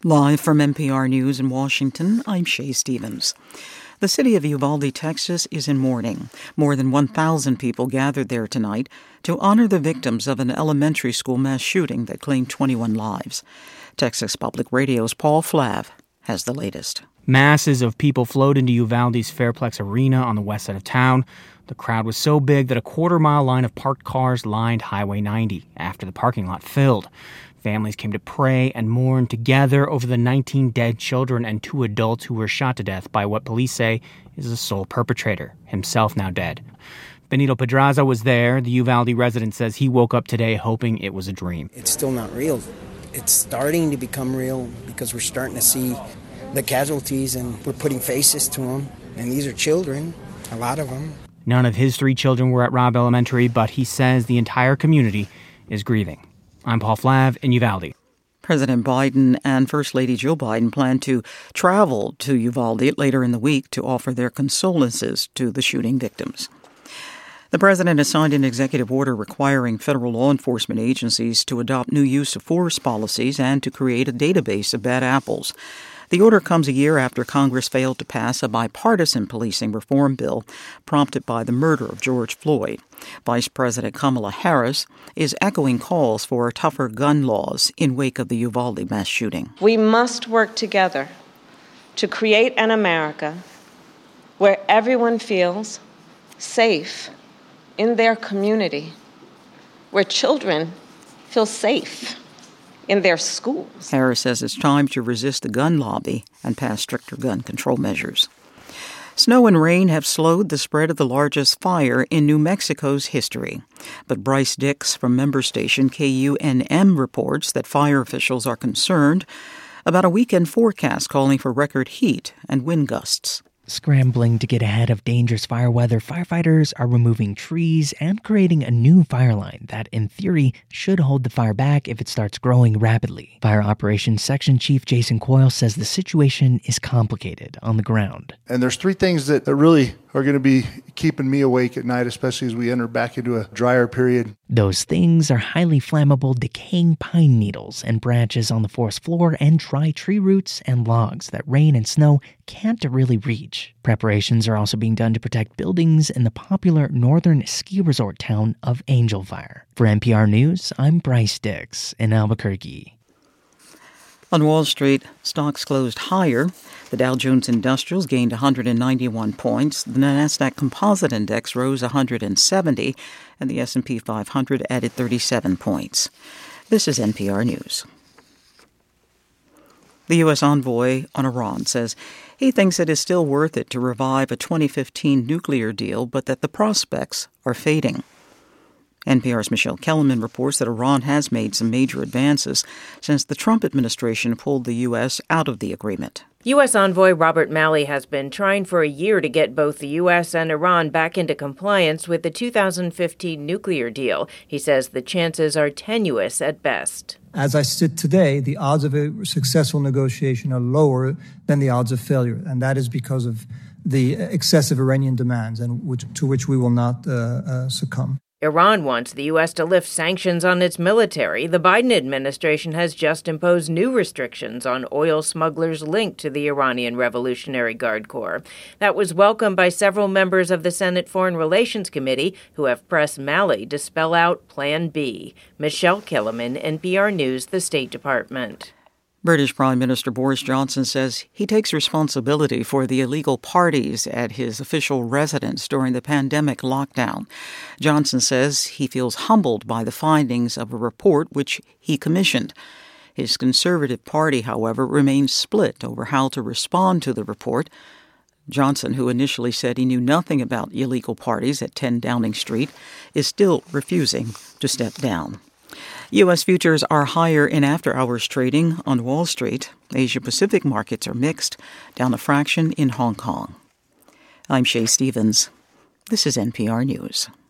Live from NPR News in Washington, I'm Shay Stevens. The city of Uvalde, Texas is in mourning. More than 1,000 people gathered there tonight to honor the victims of an elementary school mass shooting that claimed 21 lives. Texas Public Radio's Paul Flav has the latest. Masses of people flowed into Uvalde's Fairplex Arena on the west side of town. The crowd was so big that a quarter-mile line of parked cars lined Highway 90 after the parking lot filled. Families came to pray and mourn together over the 19 dead children and 2 adults who were shot to death by what police say is the sole perpetrator, himself now dead. Benito Pedraza was there. The Uvalde resident says he woke up today hoping it was a dream. It's still not real. It's starting to become real because we're starting to see the casualties and we're putting faces to them. And these are children, a lot of them. None of his 3 children were at Robb Elementary, but he says the entire community is grieving. I'm Paul Flav in Uvalde. President Biden and First Lady Jill Biden plan to travel to Uvalde later in the week to offer their condolences to the shooting victims. The president has signed an executive order requiring federal law enforcement agencies to adopt new use of force policies and to create a database of bad apples. The order comes a year after Congress failed to pass a bipartisan policing reform bill prompted by the murder of George Floyd. Vice President Kamala Harris is echoing calls for tougher gun laws in wake of the Uvalde mass shooting. We must work together to create an America where everyone feels safe in their community, where children feel safe in their schools. Harris says it's time to resist the gun lobby and pass stricter gun control measures. Snow and rain have slowed the spread of the largest fire in New Mexico's history. But Bryce Dix from member station KUNM reports that fire officials are concerned about a weekend forecast calling for record heat and wind gusts. Scrambling to get ahead of dangerous fire weather, firefighters are removing trees and creating a new fire line that, in theory, should hold the fire back if it starts growing rapidly. Fire Operations Section Chief Jason Coyle says the situation is complicated on the ground. And there's 3 things that really are going to be keeping me awake at night, especially as we enter back into a drier period. Those things are highly flammable, decaying pine needles and branches on the forest floor and dry tree roots and logs that rain and snow can't really reach. Preparations are also being done to protect buildings in the popular northern ski resort town of Angel Fire. For NPR News, I'm Bryce Dix in Albuquerque. On Wall Street, stocks closed higher. The Dow Jones Industrials gained 191 points. The Nasdaq Composite Index rose 170, and the S&P 500 added 37 points. This is NPR News. The U.S. envoy on Iran says he thinks it is still worth it to revive a 2015 nuclear deal, but that the prospects are fading. NPR's Michelle Kellerman reports that Iran has made some major advances since the Trump administration pulled the U.S. out of the agreement. U.S. envoy Robert Malley has been trying for a year to get both the U.S. and Iran back into compliance with the 2015 nuclear deal. He says the chances are tenuous at best. As I sit today, the odds of a successful negotiation are lower than the odds of failure, and that is because of the excessive Iranian demands, and to which we will not succumb. Iran wants the U.S. to lift sanctions on its military. The Biden administration has just imposed new restrictions on oil smugglers linked to the Iranian Revolutionary Guard Corps. That was welcomed by several members of the Senate Foreign Relations Committee who have pressed Malley to spell out Plan B. Michelle Kellerman, NPR News, the State Department. British Prime Minister Boris Johnson says he takes responsibility for the illegal parties at his official residence during the pandemic lockdown. Johnson says he feels humbled by the findings of a report which he commissioned. His Conservative Party, however, remains split over how to respond to the report. Johnson, who initially said he knew nothing about illegal parties at 10 Downing Street, is still refusing to step down. U.S. futures are higher in after-hours trading on Wall Street. Asia-Pacific markets are mixed, down a fraction in Hong Kong. I'm Shay Stevens. This is NPR News.